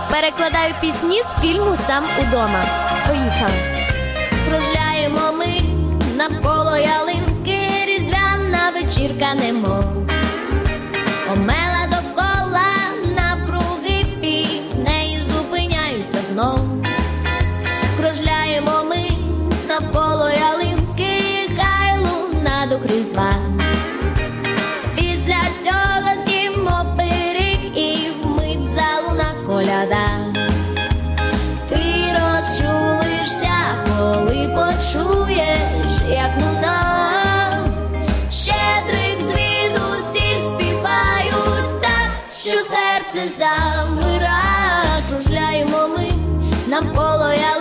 Перекладаю пісні з фільму «Сам удома». Поїхали. Кружляємо ми навколо ялинки, різдвяна вечірка немов. Омела довкола, навкруги під нею зупиняються знов. Кружляємо ми навколо ялинки, хай луна дух Різдва. Після цього з'їмо пиріг і вмить залуна коляда. Ти розчулишся, коли почуєш, як луна. Щедрик звідусіль співають так, що серце замира. Кружляємо ми навколо ялинки,